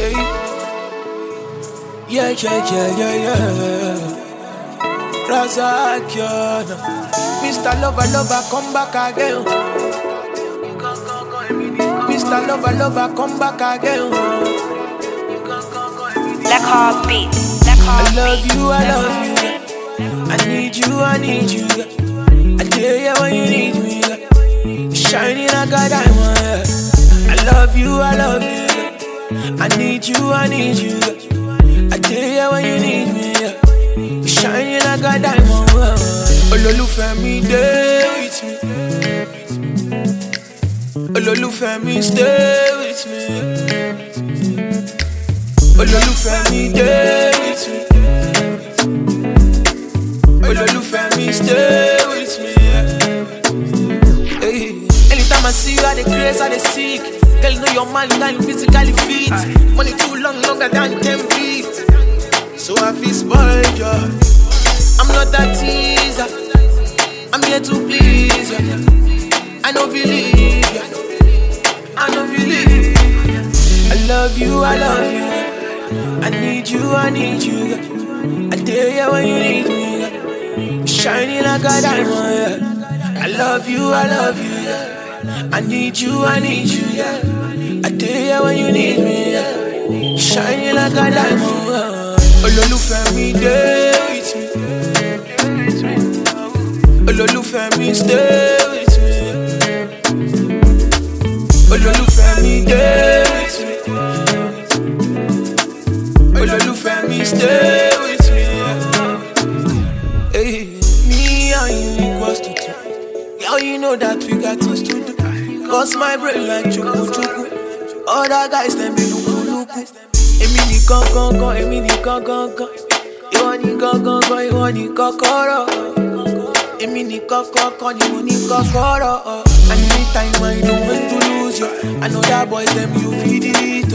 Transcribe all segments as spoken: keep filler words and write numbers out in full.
Yeah, yeah, yeah, yeah, yeah. Razak, Mister Lover, Lover, come back again. Mister Lover, Lover, come back again. Black Heart Beat. Black Heart I love Beat. you, I love you. I need you, I need you. I tell you when you need me. You're shining like a diamond. I love you, I love you. I need you, I need you. I tell you when you need me. You're shining like a diamond. Olólùfẹ́ mi, stay with me. Olólùfẹ́ mi, stay with me. Olólùfẹ́ mi, stay with me. Olólùfẹ́ mi, stay with me. Hey. Anytime I see you, I dey craze, I dey sick. Girl, know your man, you physically fit. Money too long, longer than ten feet. So I feel spoiled, yeah. I'm not that teaser. I'm here to please you. I know believe you. I know believe. I love you, I love you. I need you, I need you. I tell you when you need me. You're shining like a diamond. I love you, I love you. I need you, I need you. I tell you when you need me. You're shining like a diamond. Olólùfẹ́ mi, stay with me. Olólùfẹ́ mi, stay with me. Olólùfẹ́ mi, stay with me. Olólùfẹ́ mi, stay with me. Hey, me and you equals to two. Girl, you know that we got things to do. Cause my brain like chuku chuku. Other guys them be luku luku. Emi ni kan kan kan, emi ni kan kan kan. Ìwọ ni gangan gan, ìwọ ni kọ́kọ́rọ́. Emi ni kọ́kọ́kọ́ ni mo ní kọ́kọ́rọ́. And anytime I don't want to lose you, I know that boys them you feed it.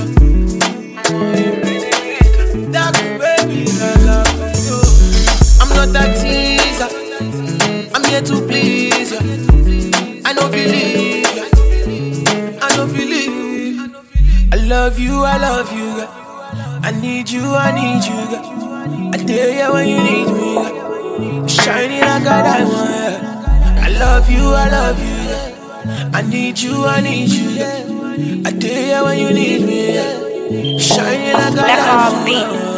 That baby, I'm not that teaser. I'm here to please you. I know believe you. I know believe. I love you, I love you. I need you, I need you. I tell you when you need me. You're shining like a diamond. I love you, I love you. I need you, I need you. I tell you when you need me. You're shining like a diamond.